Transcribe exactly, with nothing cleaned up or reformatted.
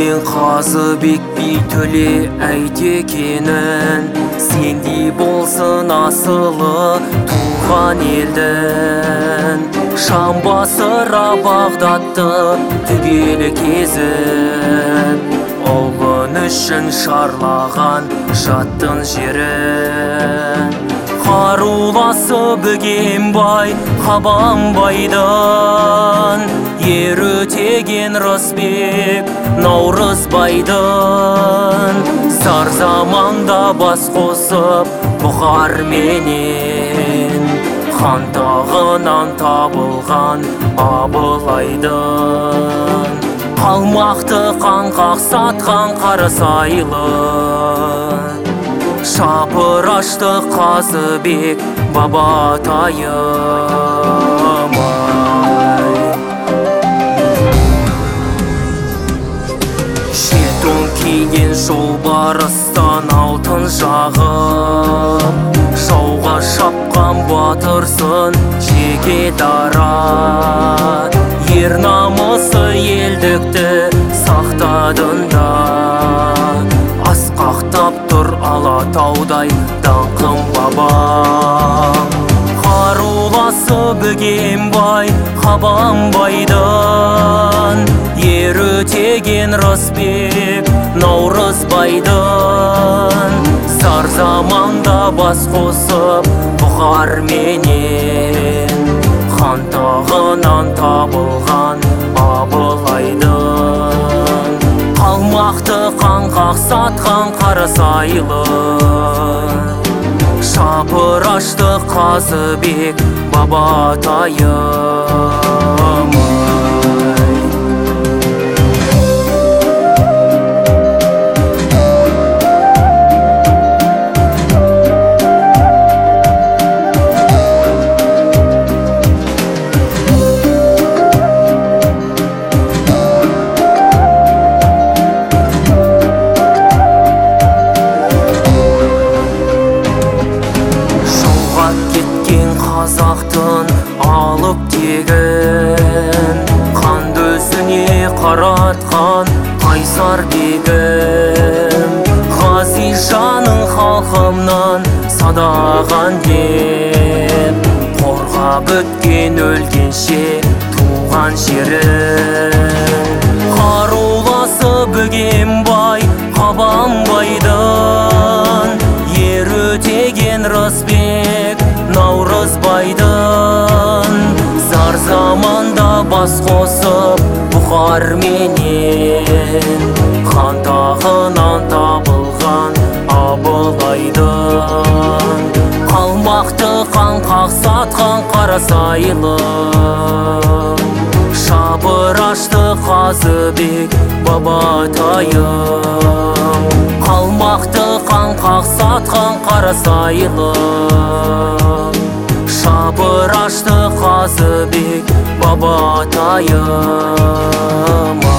кеткен Қазыбек би төле әйтекенін, сендей болсын асылы туған елдің. Шам басыра Бағдатты түгел кезіп, ұлын үшін шарлаған жаттың жерін. Қаруласы Бөгенбай Қабанбайдан, ер өтеген Рысбек Наурызбайдан. Зар заманда бас қосып бұхарменен, хан тағынан табылған Абылайдың. Қалмақты қан қақсатқан Қарасайлы, шапырашты Қазыбек бабатайым. Жетон киген жолбарыстан алтын жағып, жауға шапқан батырсын жеке дара. Ер намысы елдікті сақтадың да, асқақтап тұр Алатаудай даңқым бабам. Қаруласы Бөгенбай Қабанбайдан, ер өтеген Рысбек Наурызбайдан. Зар заманда бас қосып бұхарменен, хан тағынан табылған Абылайдың. Қалмақты қан қақсатқан Қарасайлы, шапырашты Қазыбек бабатайым. Қазақтың алып тегін, қан дөсіне қаратқан қайсар бегім. Ғази жаның халқымнан садаған деп, қорғап өткен өлгенше туған жерін. Қаруласы Бөгенбай Қабанбайдан, ер өтеген Рысбек Наурызбайдан. Зар заманда бас қосып бұхарменен, хан тағынан табылған Абылайдың. Қалмақты қан қақсатқан Қарасайлы, шапырашты Қазыбек бабатайым. Қалмақты қан қақсатқан Қарасайлы, шапырашты Қазыбек бабатайым.